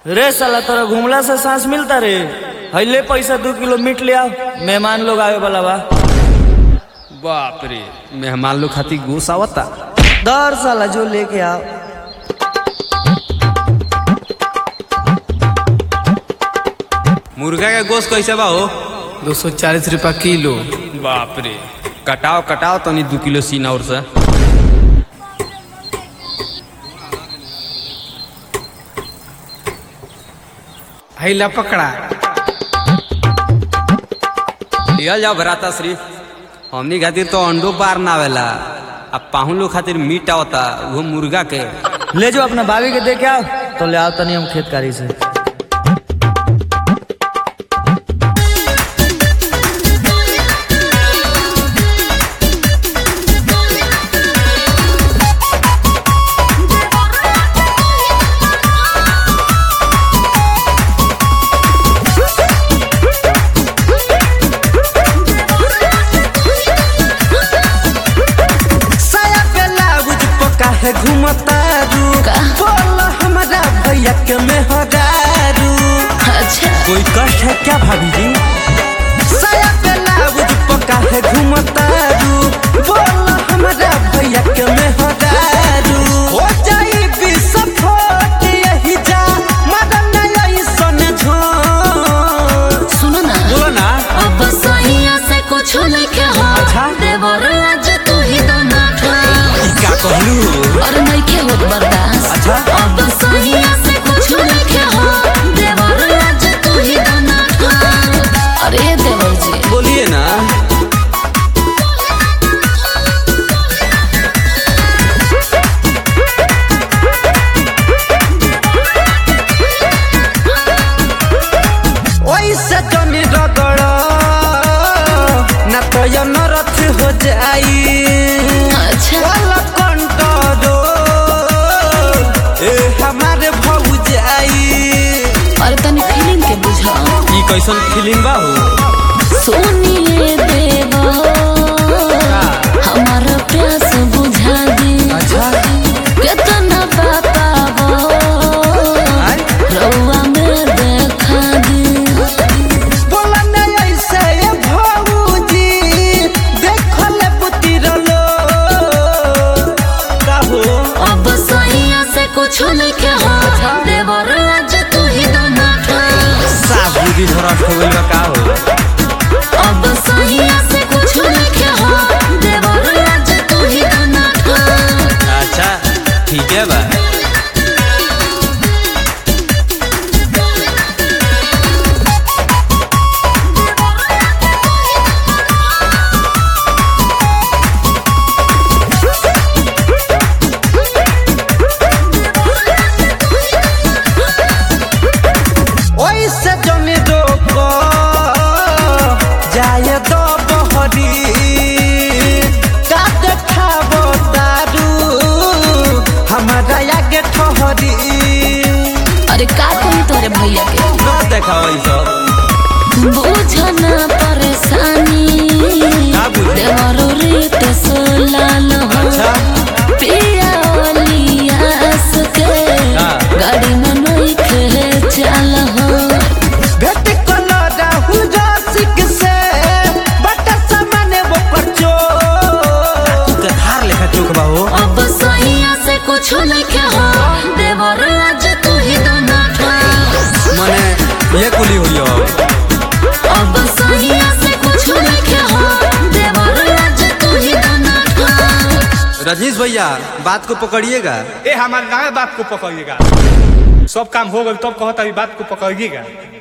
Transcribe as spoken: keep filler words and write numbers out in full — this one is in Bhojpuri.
रे साला तोरा घुमला से सांस मिलता रे। हईले पैसा दो किलो मीट ले आओ, मेहमान लोग आवे वाला बा। बाप रे, मेहमान लोग खातिर गोश आवता। दर साला जो लेके आओ। मुर्गा का गोश्त कैसे बा हो? दो सौ चालीस रुपया किलो। बाप रे, कटाओ कटाओ तो नहीं दो किलो सीना और से। हैला पकड़ा लिया जाओ भराता श्री। हमनी खातिर तो अंडो पार ना आवेला, अब पाहुन लोग खातिर मीट आवता, वो मुर्गा के। ले जाओ अपना भाभी के दे के आओ, तो ले आओ तनी हम खेतकारी से। घूमतारू बोल हमारा भैया के मेहरारू। अच्छा कोई कष्ट है क्या भाभी जी? साया पे लाउज पका है घूमतारू बोल हमारा भैया के मेहरारू। हो जाई विस्फोट यही जा मदन नहीं सन झों। सुनो ना बोलो ना। अब सहिया से कुछ लेके हो। अच्छा। देवर आज तू ही तो ना खा। क्या कहलू? और नहीं के होत बर्दाश्त। अच्छा। अब सहिया से कुछ लेके हो। देवर आज तू ही तो ना खा। अरे देवर जी बोलिए ना। ओइसे जमी रगड़ ना तो ये नरथ हो जाई। अच्छा वाला कंटरो ए हमारे भौजाई। और तनी फीलिंग के बुझा। ई कैसन फीलिंग बा हो? सुनिए देवर हमारा प्यास बुझा दी। अच्छा कितना पापा रउआ में देखा दी। बोला नहीं ऐसे ये भौजी देखो ले पुती रलो का हो। अब सहिया से कुछ लेके हो। देवर आज तू ही तो ना खा। साफ बुद्धि धरत हो गइल बा का हो? अब सहिया से कुछ लेके हो। देवर आज तू ही तो ना खा। अच्छा ठीक है बा। ओइसे जमी रोको जाए दो बहरी। का देखाबो दारू हमारा आगे ठहरी। अरे का कोई तोरे भैया के ना देखाओ ई सब। बुझना परेशानी। का बुझे? देवर रीत सोलाल हो। अच्छा। पिया ओलियास के हाँ। गाड़ी में नहीं खे चल हो। भेट कलो राहु रसिक से बट सामने वो परचो। तो धार लेखा चोक बा हो। अब सहिया से कुछ लेके हो। देवर आज तू ही तो ना खा। मने ये कुली हुई हो। अब सहिया से कुछ लेके हो। देवर आज तू ही तो ना खा। रजनीश भैया बात को पकड़िएगा। ए हमारे ना बात को पकड़िएगा। सब काम हो गए तब कहता बात को पकड़िएगा।